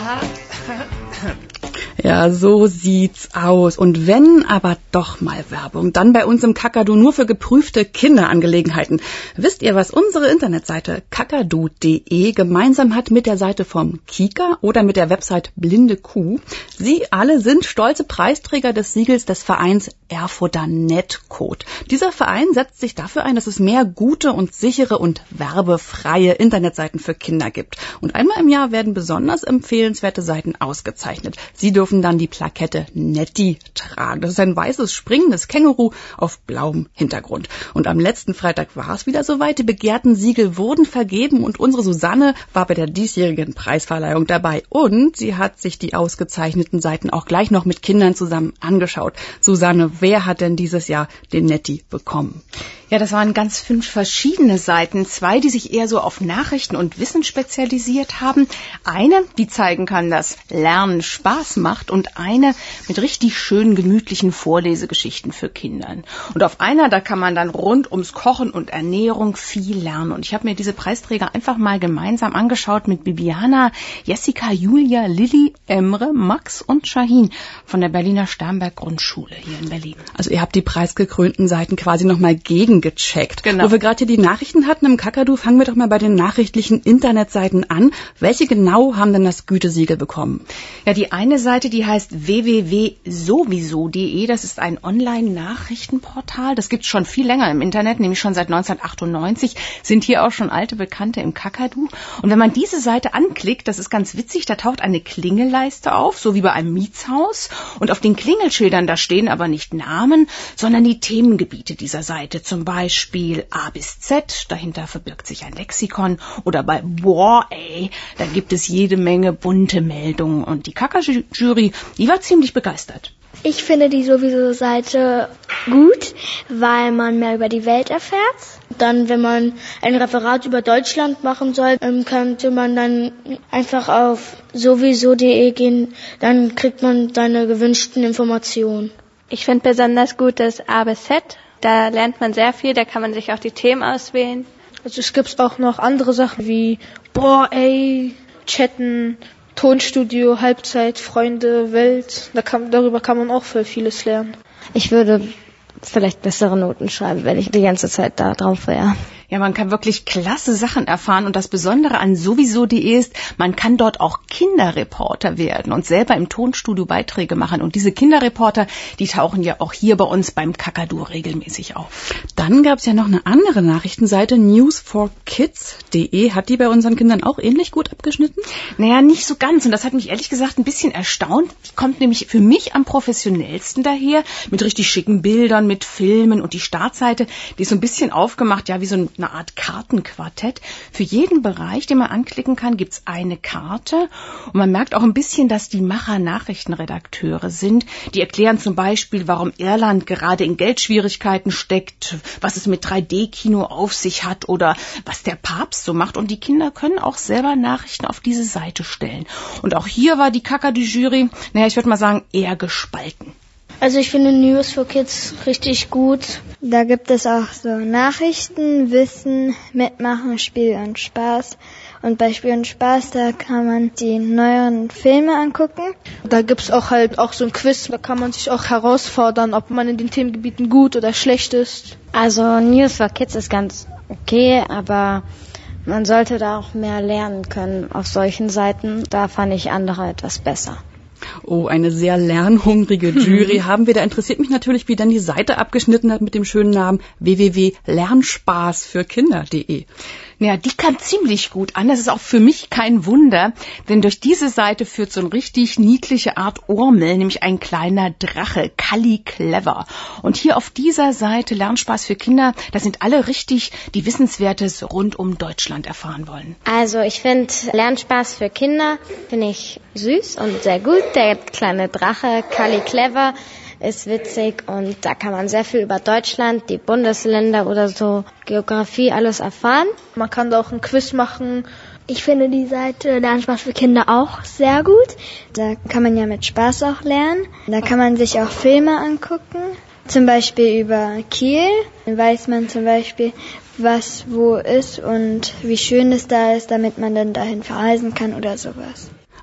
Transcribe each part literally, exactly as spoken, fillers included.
Ja, so sieht's aus. Und wenn aber doch mal Werbung, dann bei uns im Kakadu nur für geprüfte Kinderangelegenheiten. Wisst ihr, was unsere Internetseite kakadu punkt de gemeinsam hat mit der Seite vom Kika oder mit der Website Blinde Kuh? Sie alle sind stolze Preisträger des Siegels des Vereins Erfurter Netcode. Dieser Verein setzt sich dafür ein, dass es mehr gute und sichere und werbefreie Internetseiten für Kinder gibt. Und einmal im Jahr werden besonders empfehlenswerte Seiten ausgezeichnet. Sie dürfen dann die Plakette Netty tragen. Das ist ein weißes, springendes Känguru auf blauem Hintergrund. Und am letzten Freitag war es wieder soweit. Die begehrten Siegel wurden vergeben und unsere Susanne war bei der diesjährigen Preisverleihung dabei. Und sie hat sich die ausgezeichneten Seiten auch gleich noch mit Kindern zusammen angeschaut. Susanne, wer hat denn dieses Jahr den Netty bekommen? Ja, das waren ganz fünf verschiedene Seiten. Zwei, die sich eher so auf Nachrichten und Wissen spezialisiert haben. Eine, die zeigen kann, dass Lernen Spaß macht. Und eine mit richtig schönen, gemütlichen Vorlesegeschichten für Kinder. Und auf einer, da kann man dann rund ums Kochen und Ernährung viel lernen. Und ich habe mir diese Preisträger einfach mal gemeinsam angeschaut mit Bibiana, Jessica, Julia, Lilly, Emre, Max und Shahin von der Berliner Sternberg Grundschule hier in Berlin. Also ihr habt die preisgekrönten Seiten quasi nochmal gegen gecheckt. Genau. Wo wir gerade hier die Nachrichten hatten im Kakadu, fangen wir doch mal bei den nachrichtlichen Internetseiten an. Welche genau haben denn das Gütesiegel bekommen? Ja, die eine Seite, die heißt w w w punkt sowieso punkt de. Das ist ein Online-Nachrichtenportal. Das gibt es schon viel länger im Internet, nämlich schon seit neunzehnhundertachtundneunzig. Sind hier auch schon alte Bekannte im Kakadu. Und wenn man diese Seite anklickt, das ist ganz witzig, da taucht eine Klingelleiste auf, so wie bei einem Mietshaus. Und auf den Klingelschildern, da stehen aber nicht Namen, sondern die Themengebiete dieser Seite. Zum Beispiel A bis Z, dahinter verbirgt sich ein Lexikon. Oder bei Boah, ey, da gibt es jede Menge bunte Meldungen. Und die Kaka-Jury, die war ziemlich begeistert. Ich finde die sowieso Seite gut, weil man mehr über die Welt erfährt. Dann, wenn man ein Referat über Deutschland machen soll, könnte man dann einfach auf sowieso punkt de gehen, dann kriegt man seine gewünschten Informationen. Ich finde besonders gut das A bis Z. Da lernt man sehr viel, da kann man sich auch die Themen auswählen. Also es gibt auch noch andere Sachen wie Boah, ey, Chatten, Tonstudio, Halbzeit, Freunde, Welt. Da kann, darüber kann man auch voll vieles lernen. Ich würde vielleicht bessere Noten schreiben, wenn ich die ganze Zeit da drauf wäre. Ja, man kann wirklich klasse Sachen erfahren und das Besondere an sowieso punkt de ist, man kann dort auch Kinderreporter werden und selber im Tonstudio Beiträge machen. Und diese Kinderreporter, die tauchen ja auch hier bei uns beim Kakadu regelmäßig auf. Dann gab es ja noch eine andere Nachrichtenseite, news for kids punkt de. Hat die bei unseren Kindern auch ähnlich gut abgeschnitten? Naja, nicht so ganz. Und das hat mich ehrlich gesagt ein bisschen erstaunt. Die kommt nämlich für mich am professionellsten daher, mit richtig schicken Bildern, mit Filmen. Und die Startseite, die ist so ein bisschen aufgemacht, ja, wie so ein eine Art Kartenquartett. Für jeden Bereich, den man anklicken kann, gibt's eine Karte. Und man merkt auch ein bisschen, dass die Macher Nachrichtenredakteure sind. Die erklären zum Beispiel, warum Irland gerade in Geldschwierigkeiten steckt, was es mit drei D Kino auf sich hat oder was der Papst so macht. Und die Kinder können auch selber Nachrichten auf diese Seite stellen. Und auch hier war die Kakadu-Jury, naja, ich würde mal sagen, eher gespalten. Also ich finde News for Kids richtig gut. Da gibt es auch so Nachrichten, Wissen, Mitmachen, Spiel und Spaß. Und bei Spiel und Spaß, da kann man die neueren Filme angucken. Da gibt's auch halt auch so ein Quiz, da kann man sich auch herausfordern, ob man in den Themengebieten gut oder schlecht ist. Also News for Kids ist ganz okay, aber man sollte da auch mehr lernen können auf solchen Seiten. Da fand ich andere etwas besser. Oh, eine sehr lernhungrige Jury haben wir. Da interessiert mich natürlich, wie dann die Seite abgeschnitten hat mit dem schönen Namen w w w punkt lernspaß für kinder punkt de. Ja, die kam ziemlich gut an. Das ist auch für mich kein Wunder, denn durch diese Seite führt so eine richtig niedliche Art Urmel, nämlich ein kleiner Drache, Kalli Clever. Und hier auf dieser Seite Lernspaß für Kinder, da sind alle richtig, die Wissenswertes rund um Deutschland erfahren wollen. Also ich finde Lernspaß für Kinder, finde ich süß und sehr gut. Der kleine Drache, Kalli Clever, ist witzig und da kann man sehr viel über Deutschland, die Bundesländer oder so, Geografie, alles erfahren. Man kann da auch ein Quiz machen. Ich finde die Seite Lernspaß für Kinder auch sehr gut. Da kann man ja mit Spaß auch lernen. Da kann man sich auch Filme angucken. Zum Beispiel über Kiel. Dann weiß man zum Beispiel, was wo ist und wie schön es da ist, damit man dann dahin verreisen kann oder sowas.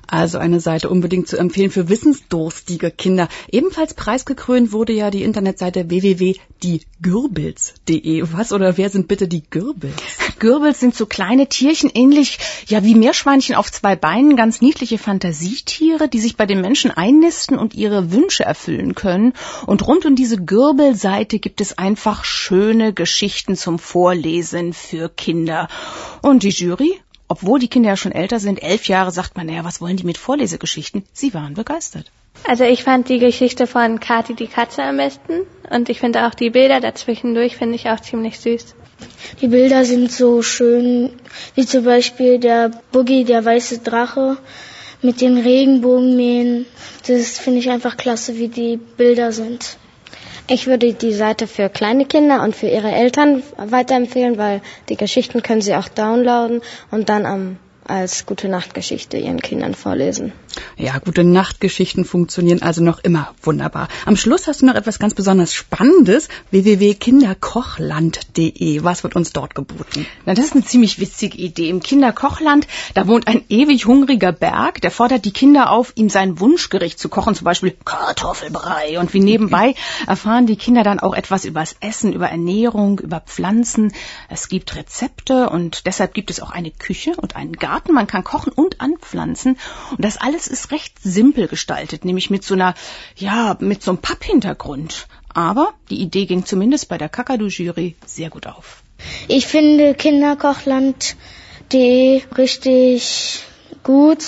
Also eine Seite unbedingt zu empfehlen für wissensdurstige Kinder. Ebenfalls preisgekrönt wurde ja die Internetseite w w w punkt die gürbels punkt de. Was oder wer sind bitte die Gürbels? Gürbels sind so kleine Tierchen, ähnlich ja wie Meerschweinchen auf zwei Beinen, ganz niedliche Fantasietiere, die sich bei den Menschen einnisten und ihre Wünsche erfüllen können. Und rund um diese Gürbelseite gibt es einfach schöne Geschichten zum Vorlesen für Kinder. Und die Jury? Obwohl die Kinder ja schon älter sind, elf Jahre, sagt man, naja, was wollen die mit Vorlesegeschichten? Sie waren begeistert. Also ich fand die Geschichte von Kathi die Katze am besten. Und ich finde auch die Bilder dazwischendurch finde ich auch ziemlich süß. Die Bilder sind so schön, wie zum Beispiel der Boogie, der weiße Drache mit den Regenbogenmähen. Das finde ich einfach klasse, wie die Bilder sind. Ich würde die Seite für kleine Kinder und für ihre Eltern weiterempfehlen, weil die Geschichten können sie auch downloaden und dann am als Gute-Nacht-Geschichte ihren Kindern vorlesen. Ja, Gute-Nacht-Geschichten funktionieren also noch immer wunderbar. Am Schluss hast du noch etwas ganz besonders Spannendes. w w w punkt kinderkochland punkt de. Was wird uns dort geboten? Na, das ist eine ziemlich witzige Idee. Im Kinderkochland, da wohnt ein ewig hungriger Berg, der fordert die Kinder auf, ihm sein Wunschgericht zu kochen, zum Beispiel Kartoffelbrei. Und wie nebenbei erfahren die Kinder dann auch etwas übers Essen, über Ernährung, über Pflanzen. Es gibt Rezepte und deshalb gibt es auch eine Küche und einen Garten. Man kann kochen und anpflanzen. Und das alles ist recht simpel gestaltet, nämlich mit so einer, ja, mit so einem Papphintergrund. Aber die Idee ging zumindest bei der Kakadu-Jury sehr gut auf. Ich finde kinderkochland punkt de richtig gut,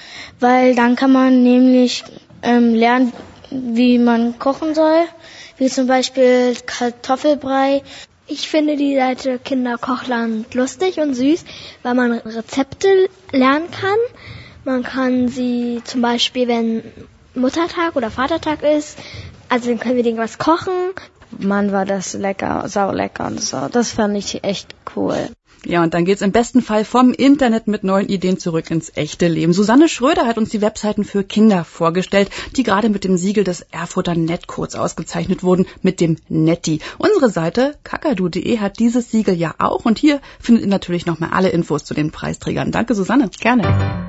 weil dann kann man nämlich ähm, lernen, wie man kochen soll, wie zum Beispiel Kartoffelbrei. Ich finde die Seite Kinderkochland lustig und süß, weil man Rezepte lernen kann. Man kann sie zum Beispiel, wenn Muttertag oder Vatertag ist, also dann können wir irgendwas kochen. Mann, war das lecker, saulecker und so. Das fand ich echt cool. Ja, und dann geht's im besten Fall vom Internet mit neuen Ideen zurück ins echte Leben. Susanne Schröder hat uns die Webseiten für Kinder vorgestellt, die gerade mit dem Siegel des Erfurter Netcodes ausgezeichnet wurden, mit dem Netti. Unsere Seite kakadu punkt de hat dieses Siegel ja auch und hier findet ihr natürlich nochmal alle Infos zu den Preisträgern. Danke, Susanne. Gerne.